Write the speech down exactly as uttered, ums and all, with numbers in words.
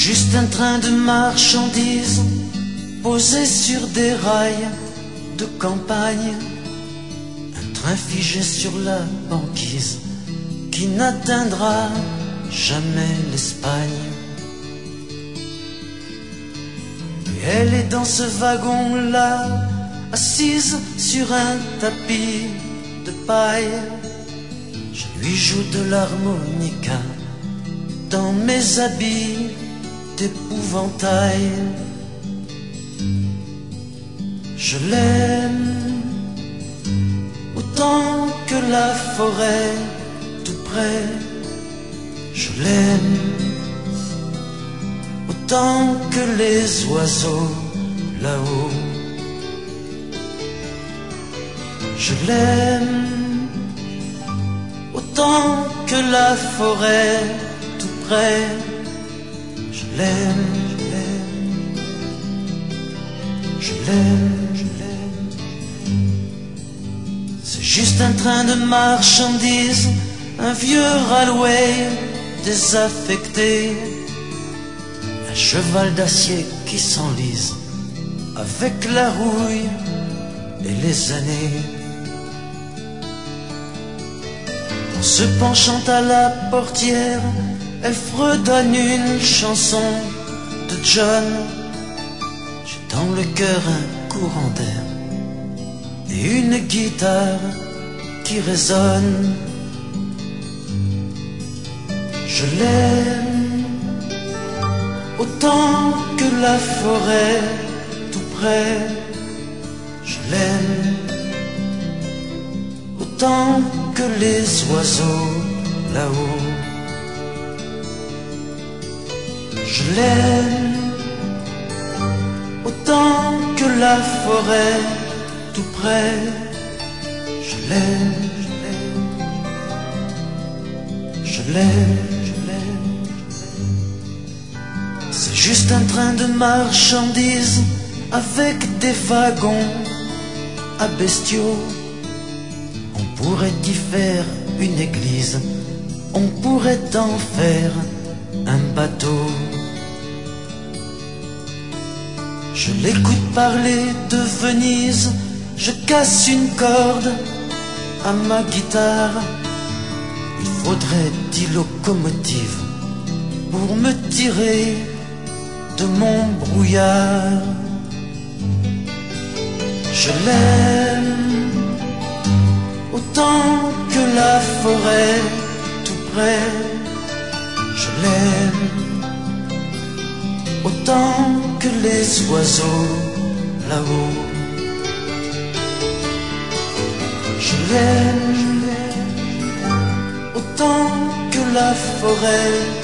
juste un train de marchandises posé sur des rails de campagne, un train figé sur la banquise qui n'atteindra jamais l'Espagne. Et elle est dans ce wagon-là, assise sur un tapis de paille. Je lui joue de l'harmonica dans mes habits d'épouvantail. Je l'aime autant que la forêt tout près. Je l'aime autant que les oiseaux là-haut. Je l'aime autant que la forêt tout près. Je l'aime, je l'aime, je l'aime, je l'aime. C'est juste un train de marchandises, un vieux railway désaffecté, un cheval d'acier qui s'enlise avec la rouille et les années. En se penchant à la portière, elle fredonne une chanson de John. J'ai dans le cœur un courant d'air et une guitare qui résonne. Je l'aime autant que la forêt tout près. Je l'aime autant que les oiseaux là-haut. Je l'aime autant que la forêt tout près. Je l'aime, je l'aime, je l'aime, je l'aime. C'est juste un train de marchandises avec des wagons à bestiaux. On pourrait y faire une église, on pourrait en faire un bateau. Je l'écoute parler de Venise, je casse une corde à ma guitare. Il faudrait dix locomotives pour me tirer de mon brouillard. Je l'aime autant que la forêt tout près. Je l'aime autant que les oiseaux là-haut. Je l'aime autant que la forêt